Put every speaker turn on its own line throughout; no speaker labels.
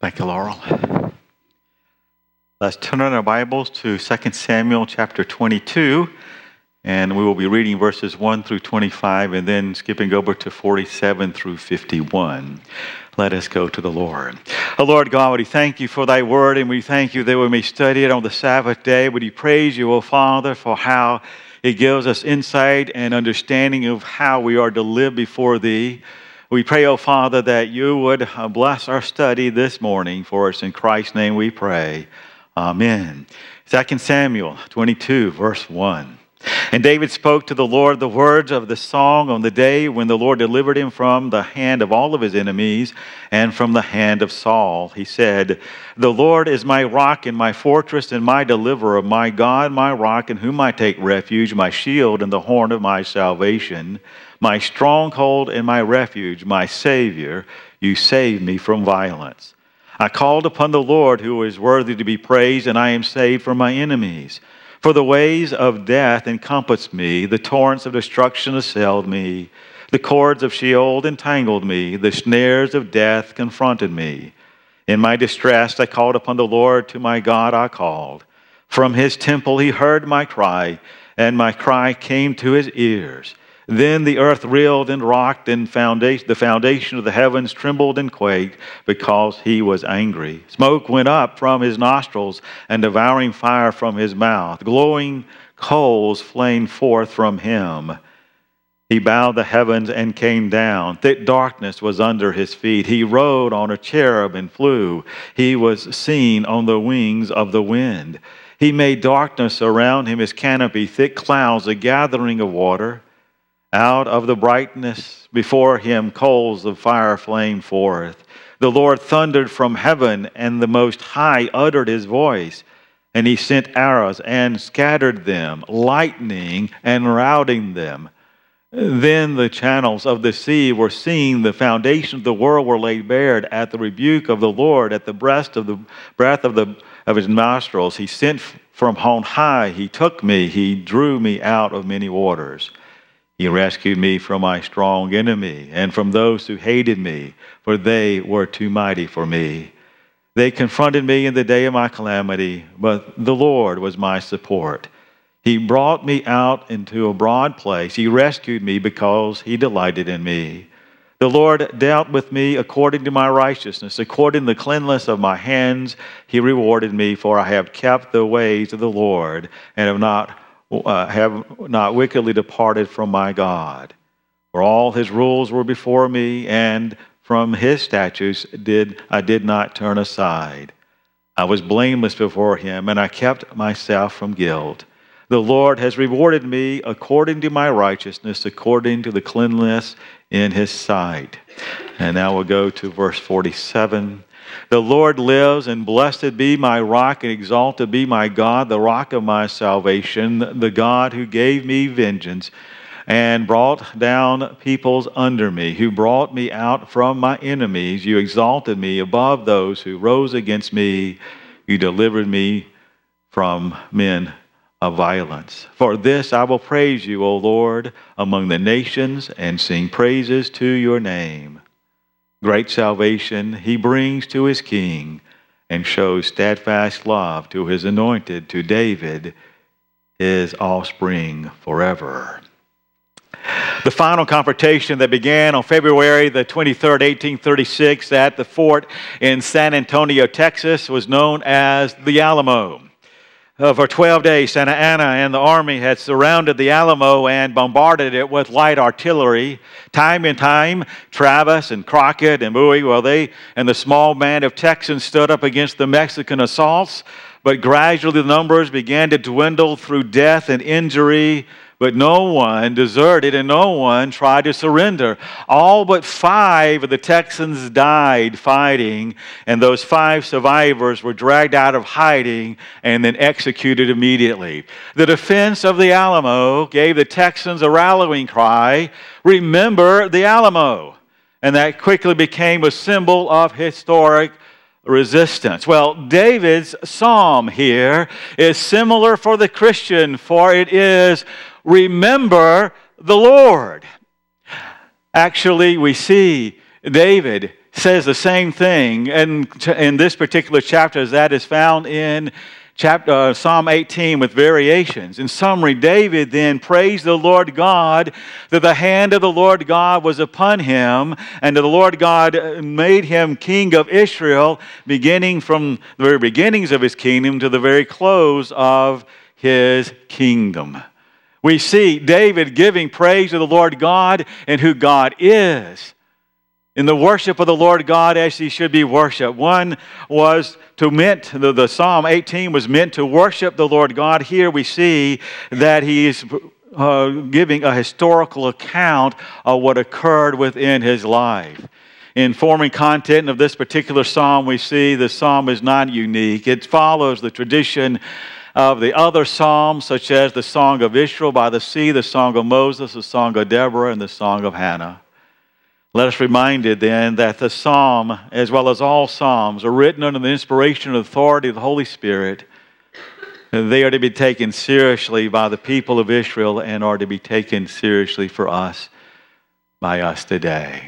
Thank you, Laurel. Let's turn on our Bibles to 2 Samuel chapter 22, and we will be reading verses 1 through 25 and then skipping over to 47 through 51. Let us go to the Lord. Oh, Lord God, we thank you for thy word, and we thank you that we may study it on the Sabbath day. We praise you, O Father, for how it gives us insight and understanding of how we are to live before thee. We pray, O Father, that you would bless our study this morning for us. In Christ's name we pray. Amen. 2 Samuel 22, verse 1. And David spoke to the Lord the words of the song on the day when the Lord delivered him from the hand of all of his enemies and from the hand of Saul. He said, "The Lord is my rock and my fortress and my deliverer, my God, my rock, in whom I take refuge, my shield and the horn of my salvation, my stronghold and my refuge, my Savior. You save me from violence. I called upon the Lord, who is worthy to be praised, and I am saved from my enemies. For the ways of death encompassed me, the torrents of destruction assailed me, the cords of Sheol entangled me, the snares of death confronted me. In my distress I called upon the Lord, to my God I called. From his temple he heard my cry, and my cry came to his ears. Then the earth reeled and rocked, and the foundation of the heavens trembled and quaked, because he was angry. Smoke went up from his nostrils, and devouring fire from his mouth. Glowing coals flamed forth from him. He bowed the heavens and came down. Thick darkness was under his feet. He rode on a cherub and flew. He was seen on the wings of the wind. He made darkness around him his canopy, thick clouds, a gathering of water. Out of the brightness before him coals of fire flamed forth. The Lord thundered from heaven, and the Most High uttered his voice. And he sent arrows and scattered them, lightning and routing them. Then the channels of the sea were seen, the foundation of the world were laid bare at the rebuke of the Lord, at the breath of his nostrils. He sent from on high, he took me, he drew me out of many waters. He rescued me from my strong enemy and from those who hated me, for they were too mighty for me. They confronted me in the day of my calamity, but the Lord was my support. He brought me out into a broad place. He rescued me because he delighted in me. The Lord dealt with me according to my righteousness, according to the cleanness of my hands. He rewarded me, for I have kept the ways of the Lord and have not wickedly departed from my God. For all his rules were before me, and from his statutes I did not turn aside. I was blameless before him, and I kept myself from guilt. The Lord has rewarded me according to my righteousness, according to the cleanness in his sight. And now we'll go to verse 47. The Lord lives, and blessed be my rock, and exalted be my God, the rock of my salvation, the God who gave me vengeance and brought down peoples under me, who brought me out from my enemies. You exalted me above those who rose against me. You delivered me from men of violence. For this I will praise you, O Lord, among the nations, and sing praises to your name. Great salvation he brings to his king, and shows steadfast love to his anointed, to David, his offspring forever. The final confrontation that began on February the 23rd, 1836 at the fort in San Antonio, Texas, was known as the Alamo. For 12 days, Santa Anna and the army had surrounded the Alamo and bombarded it with light artillery. Time and time, Travis and Crockett and Bowie, they and the small band of Texans stood up against the Mexican assaults, but gradually the numbers began to dwindle through death and injury. But no one deserted and no one tried to surrender. All but 5 of the Texans died fighting, and those 5 survivors were dragged out of hiding and then executed immediately. The defense of the Alamo gave the Texans a rallying cry, "Remember the Alamo." And that quickly became a symbol of historic resistance. Well, David's psalm here is similar for the Christian, for it is, "Remember the Lord." Actually, we see David says the same thing in this particular chapter as that is found in Psalm 18 with variations. In summary, David then praised the Lord God that the hand of the Lord God was upon him, and that the Lord God made him king of Israel, beginning from the very beginnings of his kingdom to the very close of his kingdom. We see David giving praise to the Lord God and who God is, in the worship of the Lord God as he should be worshiped. One was the Psalm 18 was meant to worship the Lord God. Here we see that he is giving a historical account of what occurred within his life. In forming content of this particular psalm, we see the psalm is not unique. It follows the tradition of the other psalms, such as the Song of Israel by the sea, the Song of Moses, the Song of Deborah, and the Song of Hannah. Let us be reminded then that the psalm, as well as all psalms, are written under the inspiration and authority of the Holy Spirit. They are to be taken seriously by the people of Israel and are to be taken seriously for us, by us today.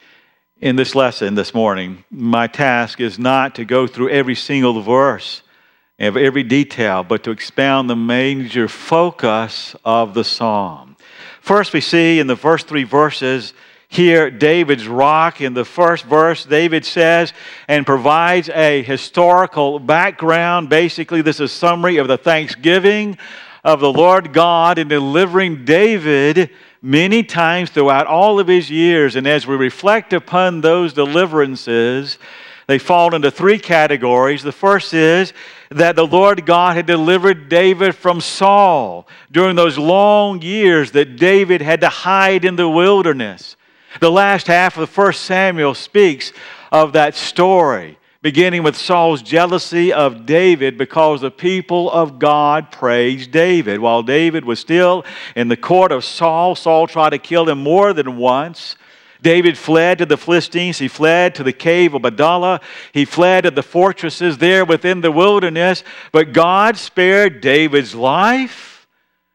In this lesson this morning, my task is not to go through every single verse of every detail, but to expound the major focus of the psalm. First, we see in the first 3 verses here David's rock. In the first verse, David says and provides a historical background. Basically, this is a summary of the thanksgiving of the Lord God in delivering David many times throughout all of his years. And as we reflect upon those deliverances, they fall into 3 categories. The first is that the Lord God had delivered David from Saul during those long years that David had to hide in the wilderness. The last half of 1 Samuel speaks of that story, beginning with Saul's jealousy of David because the people of God praised David. While David was still in the court of Saul, Saul tried to kill him more than once. David fled to the Philistines. He fled to the cave of Adullam. He fled to the fortresses there within the wilderness. But God spared David's life.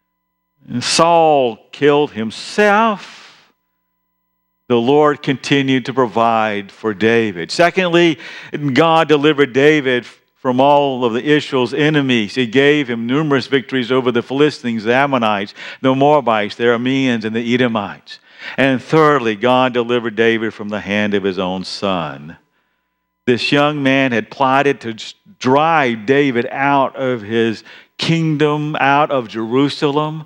And Saul killed himself. The Lord continued to provide for David. Secondly, God delivered David from all of the Israel's enemies. He gave him numerous victories over the Philistines, the Ammonites, the Moabites, the Arameans, and the Edomites. And thirdly, God delivered David from the hand of his own son. This young man had plotted to drive David out of his kingdom, out of Jerusalem.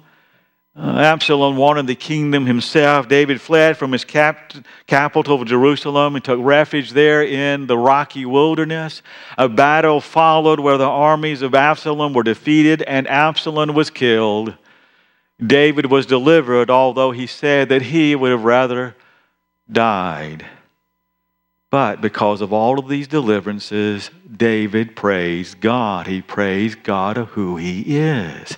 Absalom wanted the kingdom himself. David fled from his capital of Jerusalem and took refuge there in the rocky wilderness. A battle followed where the armies of Absalom were defeated and Absalom was killed. David was delivered, although he said that he would have rather died. But because of all of these deliverances, David praised God. He praised God of who he is.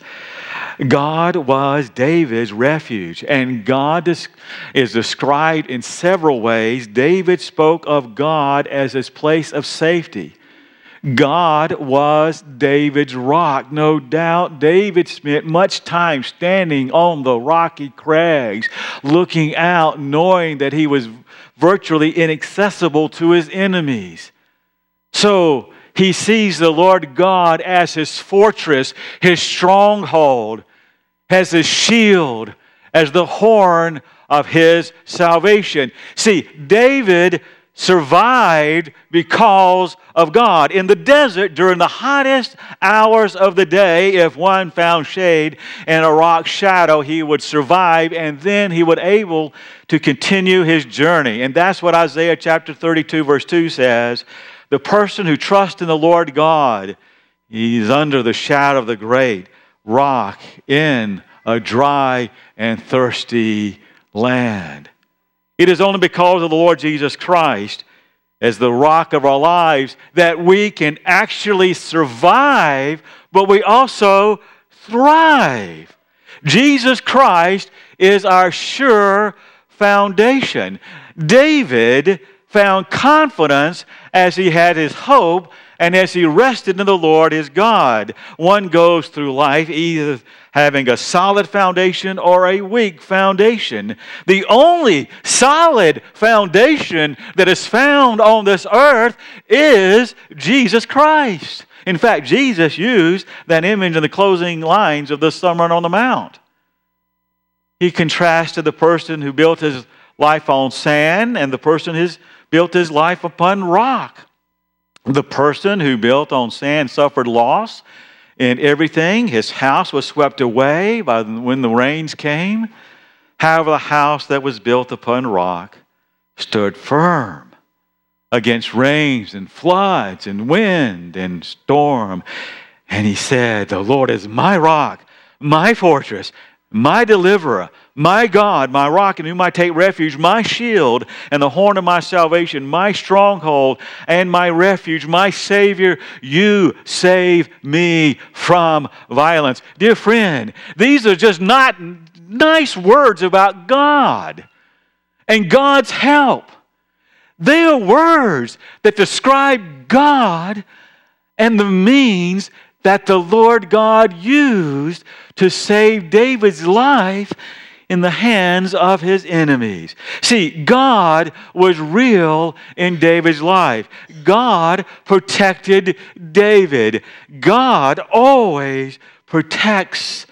God was David's refuge, and God is described in several ways. David spoke of God as his place of safety. God was David's rock. No doubt David spent much time standing on the rocky crags, looking out, knowing that he was virtually inaccessible to his enemies. So he sees the Lord God as his fortress, his stronghold, as his shield, as the horn of his salvation. See, David survived because of God. In the desert, during the hottest hours of the day, if one found shade and a rock shadow, he would survive, and then he would able to continue his journey. And that's what Isaiah chapter 32, verse 2 says. The person who trusts in the Lord God, he's under the shadow of the great rock in a dry and thirsty land. It is only because of the Lord Jesus Christ as the rock of our lives that we can actually survive, but we also thrive. Jesus Christ is our sure foundation. David found confidence as he had his hope and as he rested in the Lord his God. One goes through life either having a solid foundation or a weak foundation. The only solid foundation that is found on this earth is Jesus Christ. In fact, Jesus used that image in the closing lines of the Sermon on the Mount. He contrasted the person who built his life on sand and the person who built his life upon rock. The person who built on sand suffered loss in everything. His house was swept away when the rains came. However, the house that was built upon rock stood firm against rains and floods and wind and storm. And he said, "The Lord is my rock, my fortress, my deliverer, my God, my rock in whom I take refuge, my shield and the horn of my salvation, my stronghold and my refuge, my Savior, you save me from violence." Dear friend, these are just not nice words about God and God's help. They are words that describe God and the means that the Lord God used to save David's life in the hands of his enemies. See, God was real in David's life. God protected David. God always protects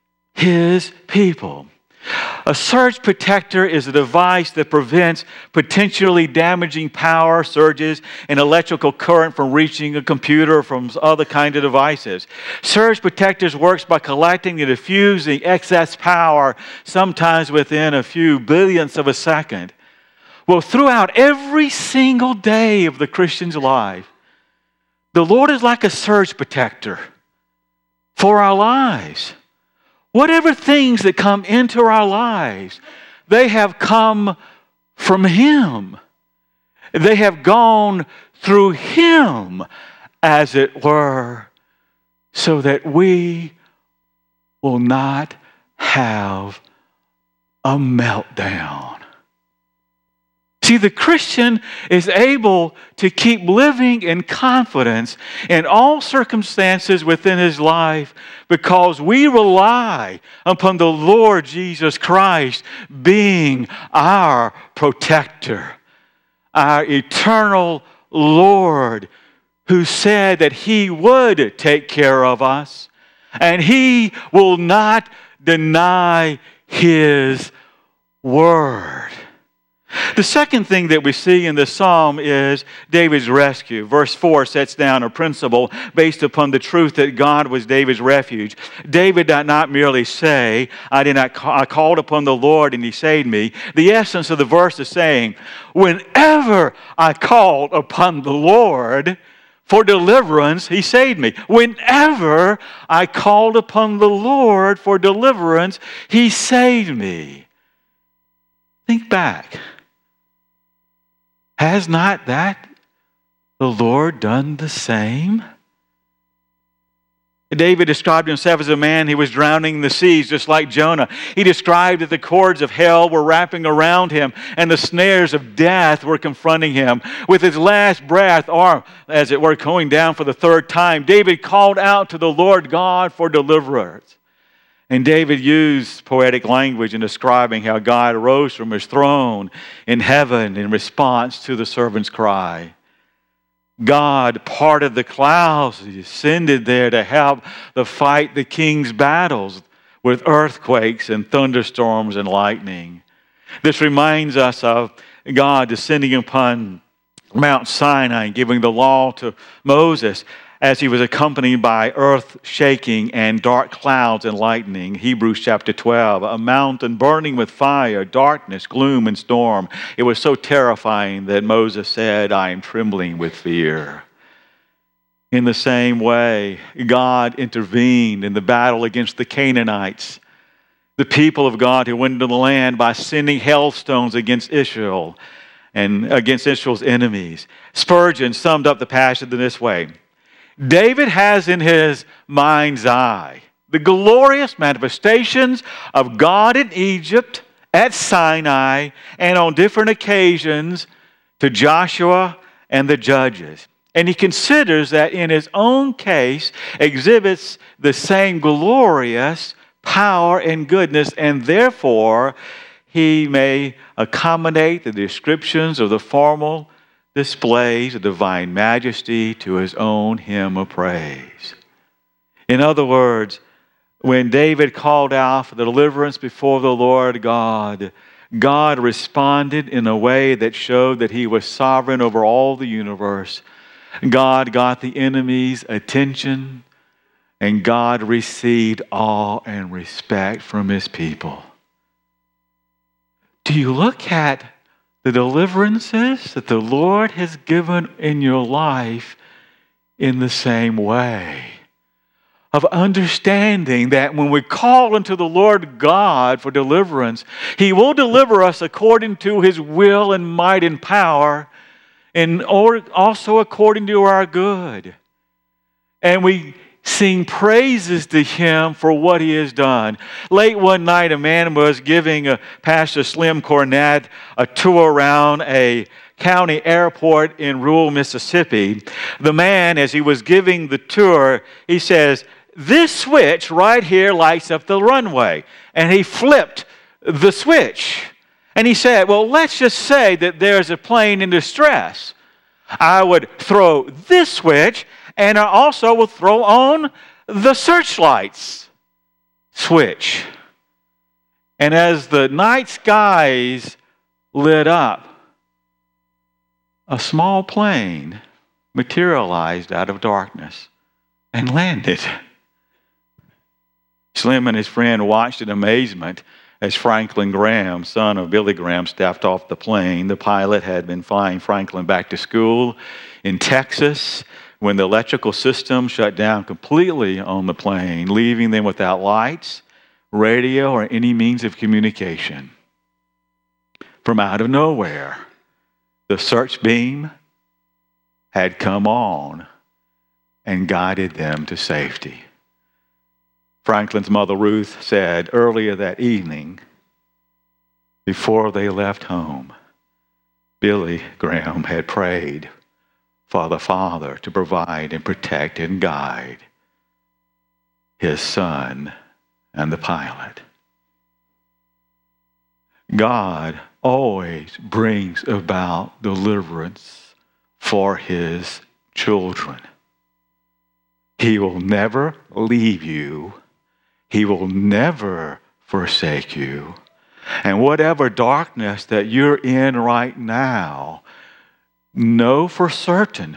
his people. A surge protector is a device that prevents potentially damaging power surges and electrical current from reaching a computer or from other kinds of devices. Surge protectors works by collecting and diffusing excess power, sometimes within a few billionths of a second. Well, throughout every single day of the Christian's life, the Lord is like a surge protector for our lives. Whatever things that come into our lives, they have come from Him. They have gone through Him, as it were, so that we will not have a meltdown. See, the Christian is able to keep living in confidence in all circumstances within his life because we rely upon the Lord Jesus Christ being our protector, our eternal Lord who said that He would take care of us and He will not deny His word. The second thing that we see in this psalm is David's rescue. Verse 4 sets down a principle based upon the truth that God was David's refuge. David did not merely say, I called upon the Lord and He saved me. The essence of the verse is saying, whenever I called upon the Lord for deliverance, He saved me. Whenever I called upon the Lord for deliverance, He saved me. Think back. Has not that the Lord done the same? David described himself as a man who was drowning in the seas, just like Jonah. He described that the cords of hell were wrapping around him and the snares of death were confronting him. With his last breath, or as it were, going down for the third time, David called out to the Lord God for deliverance. And David used poetic language in describing how God arose from His throne in heaven in response to the servant's cry. God parted the clouds. He descended there to help fight the king's battles with earthquakes and thunderstorms and lightning. This reminds us of God descending upon Mount Sinai, giving the law to Moses, as he was accompanied by earth shaking and dark clouds and lightning. Hebrews chapter 12, a mountain burning with fire, darkness, gloom, and storm. It was so terrifying that Moses said, I am trembling with fear. In the same way, God intervened in the battle against the Canaanites, the people of God who went into the land, by sending hailstones against Israel and against Israel's enemies. Spurgeon summed up the passage in this way: David has in his mind's eye the glorious manifestations of God in Egypt, at Sinai, and on different occasions to Joshua and the judges. And he considers that in his own case exhibits the same glorious power and goodness, and therefore he may accommodate the descriptions of the formal displays of divine majesty to his own hymn of praise. In other words, when David called out for the deliverance before the Lord God, God responded in a way that showed that he was sovereign over all the universe. God got the enemy's attention, and God received awe and respect from his people. Do you look at the deliverances that the Lord has given in your life in the same way? Of understanding that when we call unto the Lord God for deliverance, he will deliver us according to his will and might and power, and also according to our good. And we sing praises to him for what he has done. Late one night, a man was giving Pastor Slim Cornett a tour around a county airport in rural Mississippi. The man, as he was giving the tour, he says, "This switch right here lights up the runway." And he flipped the switch. And he said, "Well, let's just say that there's a plane in distress. I would throw this switch, and I also will throw on the searchlights switch." And as the night skies lit up, a small plane materialized out of darkness and landed. Slim and his friend watched in amazement as Franklin Graham, son of Billy Graham, stepped off the plane. The pilot had been flying Franklin back to school in Texas when the electrical system shut down completely on the plane, leaving them without lights, radio, or any means of communication. From out of nowhere, the search beam had come on and guided them to safety. Franklin's mother, Ruth, said earlier that evening, before they left home, Billy Graham had prayed for the Father to provide and protect and guide his son and the pilot. God always brings about deliverance for his children. He will never leave you. He will never forsake you. And whatever darkness that you're in right now, know for certain,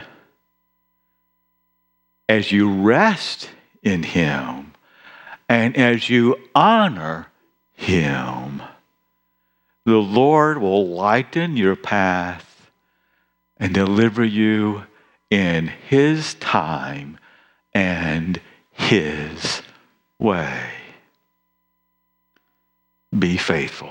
as you rest in him and as you honor him, the Lord will lighten your path and deliver you in his time and his way. Be faithful.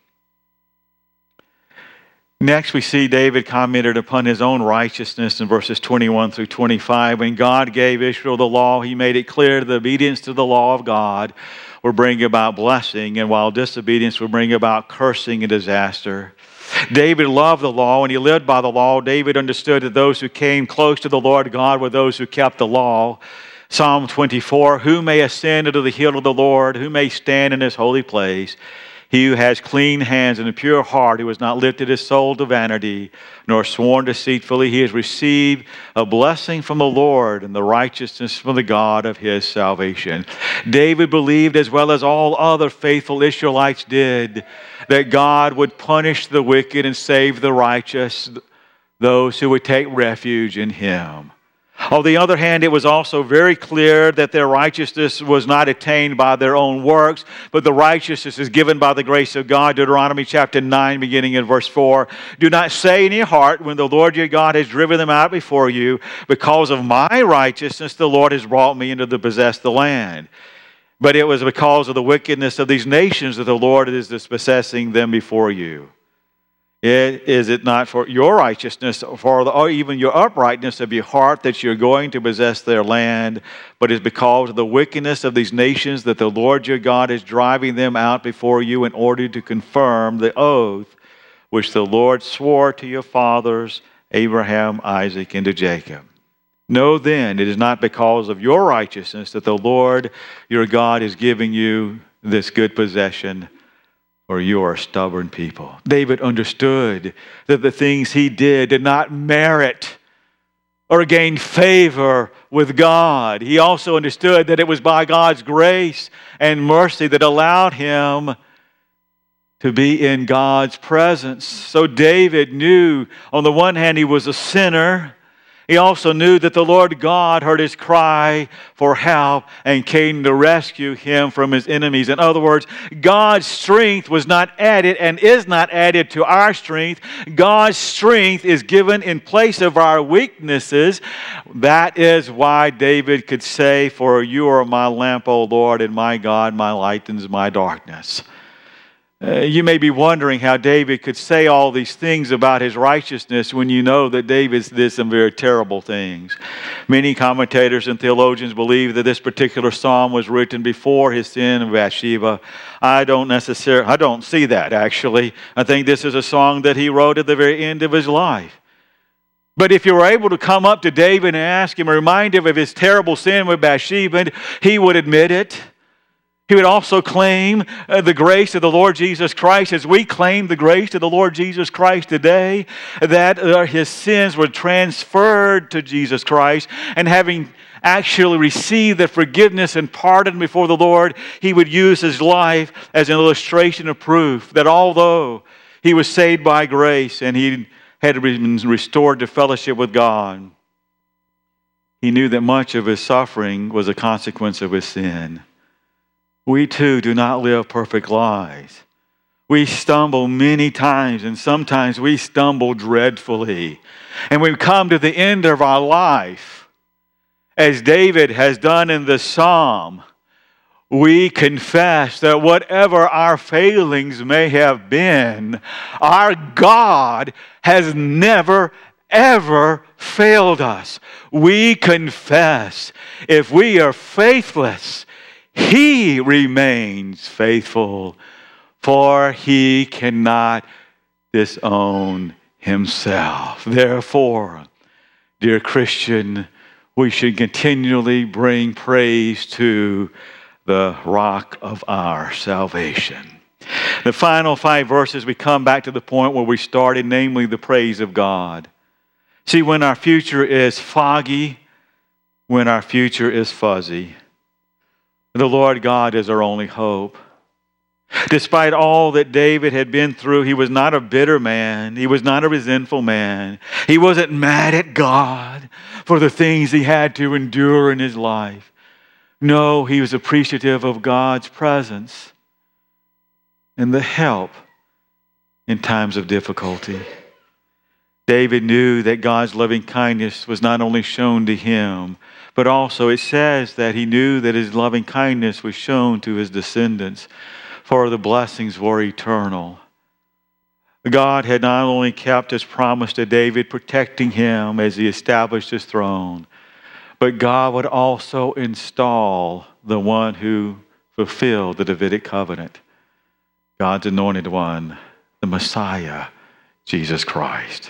Next, we see David commented upon his own righteousness in verses 21 through 25. When God gave Israel the law, he made it clear that obedience to the law of God will bring about blessing, and while disobedience will bring about cursing and disaster. David loved the law, and he lived by the law. David understood that those who came close to the Lord God were those who kept the law. Psalm 24, who may ascend into the hill of the Lord? Who may stand in his holy place? He who has clean hands and a pure heart, who has not lifted his soul to vanity, nor sworn deceitfully, he has received a blessing from the Lord and the righteousness from the God of his salvation. David believed, as well as all other faithful Israelites did, that God would punish the wicked and save the righteous, those who would take refuge in him. On the other hand, it was also very clear that their righteousness was not attained by their own works, but the righteousness is given by the grace of God. Deuteronomy chapter 9, beginning in verse 4. Do not say in your heart, when the Lord your God has driven them out before you, because of my righteousness the Lord has brought me into to possess the land. But it was because of the wickedness of these nations that the Lord is dispossessing them before you. Is it not for your righteousness or even your uprightness of your heart that you're going to possess their land, but it's because of the wickedness of these nations that the Lord your God is driving them out before you in order to confirm the oath which the Lord swore to your fathers, Abraham, Isaac, and to Jacob. Know then, it is not because of your righteousness that the Lord your God is giving you this good possession, for you are a stubborn people. David understood that the things he did not merit or gain favor with God. He also understood that it was by God's grace and mercy that allowed him to be in God's presence. So David knew, on the one hand, he was a sinner. He also knew that the Lord God heard his cry for help and came to rescue him from his enemies. In other words, God's strength was not added and is not added to our strength. God's strength is given in place of our weaknesses. That is why David could say, "For you are my lamp, O Lord, and my God, my light in my darkness." You may be wondering how David could say all these things about his righteousness when you know that David did some very terrible things. Many commentators and theologians believe that this particular psalm was written before his sin of Bathsheba. I don't see that, actually. I think this is a song that he wrote at the very end of his life. But if you were able to come up to David and ask him, remind him of his terrible sin with Bathsheba, he would admit it. He would also claim the grace of the Lord Jesus Christ, as we claim the grace of the Lord Jesus Christ today, that his sins were transferred to Jesus Christ, and having actually received the forgiveness and pardon before the Lord, he would use his life as an illustration of proof that although he was saved by grace and he had been restored to fellowship with God, he knew that much of his suffering was a consequence of his sin. We too do not live perfect lives. We stumble many times, and sometimes we stumble dreadfully. And we come to the end of our life, as David has done in the psalm. We confess that whatever our failings may have been, our God has never, ever failed us. We confess if we are faithless, He remains faithful, for He cannot disown Himself. Therefore, dear Christian, we should continually bring praise to the rock of our salvation. The final 5 verses, we come back to the point where we started, namely the praise of God. See, when our future is foggy, when our future is fuzzy, the Lord God is our only hope. Despite all that David had been through, he was not a bitter man. He was not a resentful man. He wasn't mad at God for the things he had to endure in his life. No, he was appreciative of God's presence and the help in times of difficulty. David knew that God's loving kindness was not only shown to him, but also it says that he knew that his loving kindness was shown to his descendants, for the blessings were eternal. God had not only kept his promise to David, protecting him as he established his throne, but God would also install the one who fulfilled the Davidic covenant, God's anointed one, the Messiah, Jesus Christ.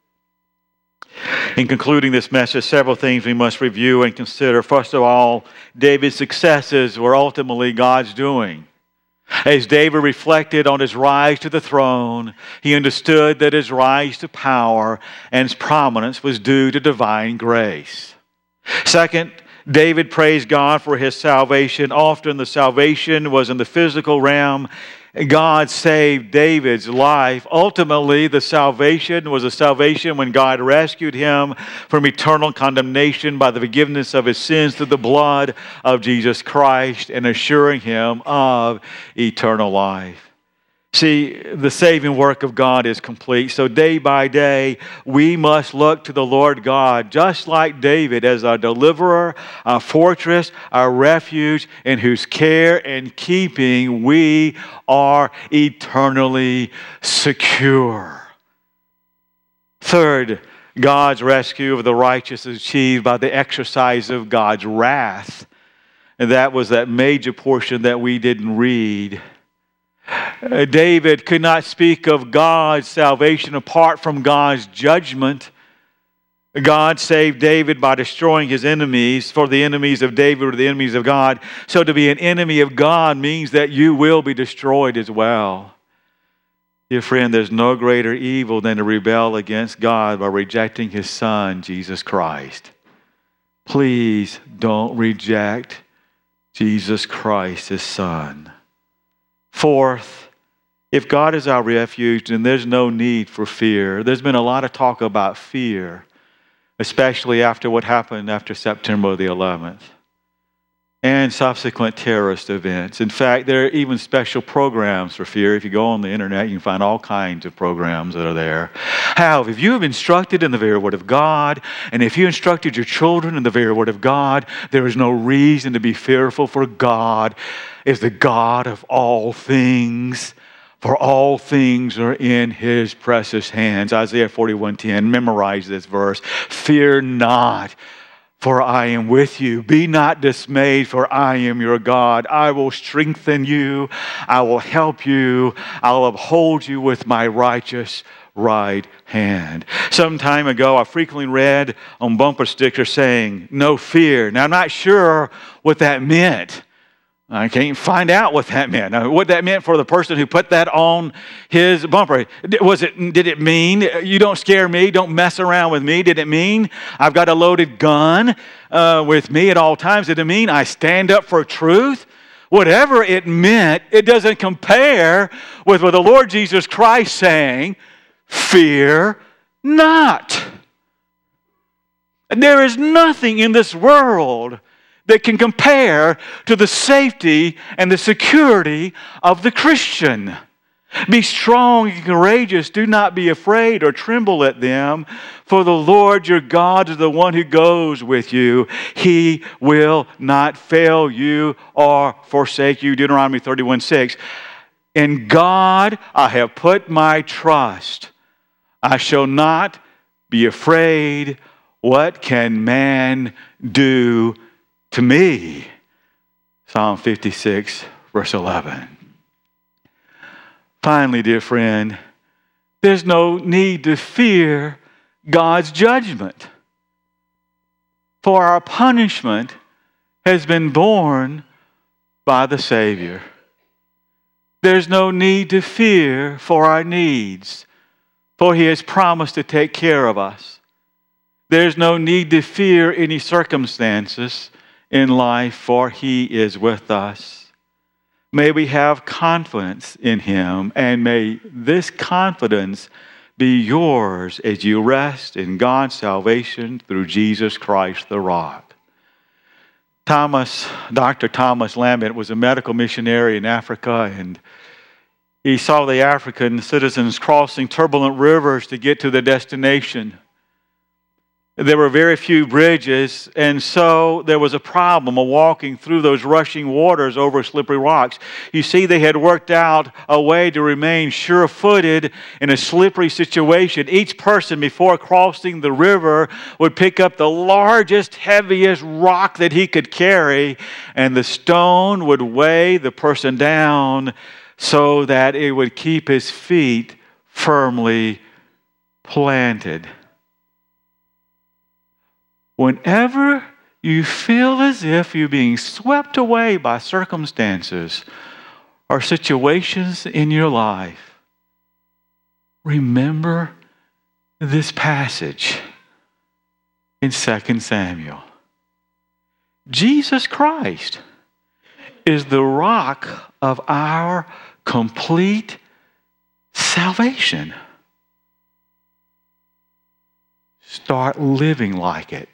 In concluding this message, several things we must review and consider. First of all, David's successes were ultimately God's doing. As David reflected on his rise to the throne, he understood that his rise to power and his prominence was due to divine grace. Second, David praised God for his salvation. Often the salvation was in the physical realm. God saved David's life. Ultimately, the salvation was a salvation when God rescued him from eternal condemnation by the forgiveness of his sins through the blood of Jesus Christ and assuring him of eternal life. See, the saving work of God is complete. So day by day, we must look to the Lord God, just like David, as our deliverer, our fortress, our refuge, in whose care and keeping we are eternally secure. Third, God's rescue of the righteous is achieved by the exercise of God's wrath. And that was that major portion that we didn't read. David could not speak of God's salvation apart from God's judgment. God saved David by destroying his enemies, for the enemies of David were the enemies of God. So to be an enemy of God means that you will be destroyed as well. Dear friend, there's no greater evil than to rebel against God by rejecting His Son, Jesus Christ. Please don't reject Jesus Christ, His Son. Fourth, if God is our refuge, then there's no need for fear. There's been a lot of talk about fear, especially after what happened after September the 11th and subsequent terrorist events. In fact, there are even special programs for fear. If you go on the internet, you can find all kinds of programs that are there. However, if you have instructed in the very Word of God, and if you instructed your children in the very Word of God, there is no reason to be fearful, for God is the God of all things. For all things are in His precious hands. Isaiah 41:10. Memorize this verse. Fear not, for I am with you. Be not dismayed, for I am your God. I will strengthen you. I will help you. I will uphold you with my righteous right hand. Some time ago, I frequently read on bumper stickers saying, "No fear." Now, I'm not sure what that meant. I can't find out what that meant. Now, what that meant for the person who put that on his bumper. Did it mean, you don't scare me, don't mess around with me? Did it mean I've got a loaded gun with me at all times? Did it mean I stand up for truth? Whatever it meant, it doesn't compare with what the Lord Jesus Christ saying, fear not. There is nothing in this world that can compare to the safety and the security of the Christian. Be strong and courageous. Do not be afraid or tremble at them, for the Lord your God is the one who goes with you. He will not fail you or forsake you. Deuteronomy 31:6. In God I have put my trust. I shall not be afraid. What can man do to me? Psalm 56, verse 11. Finally, dear friend, there's no need to fear God's judgment, for our punishment has been borne by the Savior. There's no need to fear for our needs, for He has promised to take care of us. There's no need to fear any circumstances in life, for He is with us. May we have confidence in Him, and may this confidence be yours as you rest in God's salvation through Jesus Christ the Rock. Dr. Thomas Lambert was a medical missionary in Africa, and he saw the African citizens crossing turbulent rivers to get to their destination. There were very few bridges, and so there was a problem of walking through those rushing waters over slippery rocks. You see, they had worked out a way to remain sure-footed in a slippery situation. Each person, before crossing the river, would pick up the largest, heaviest rock that he could carry, and the stone would weigh the person down so that it would keep his feet firmly planted. Whenever you feel as if you're being swept away by circumstances or situations in your life, remember this passage in 2 Samuel. Jesus Christ is the rock of our complete salvation. Start living like it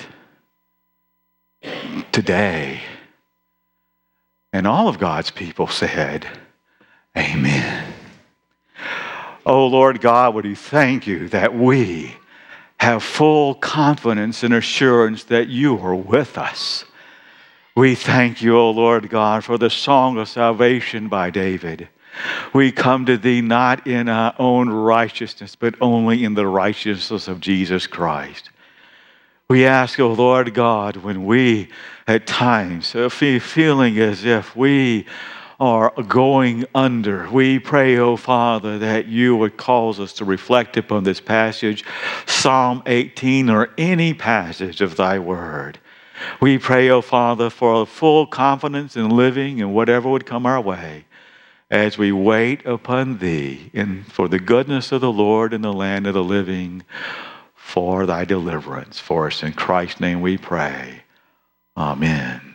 today. And all of God's people said, amen. Oh Lord God, we thank you that we have full confidence and assurance that you are with us. We thank you, O Lord God, for the song of salvation by David. We come to thee not in our own righteousness, but only in the righteousness of Jesus Christ. We ask, O Lord God, when we at times are feeling as if we are going under. We pray, oh Father, that you would cause us to reflect upon this passage, Psalm 18, or any passage of thy word. We pray, oh Father, for a full confidence in living and whatever would come our way as we wait upon thee and for the goodness of the Lord in the land of the living, for thy deliverance for us. In Christ's name we pray. Amen.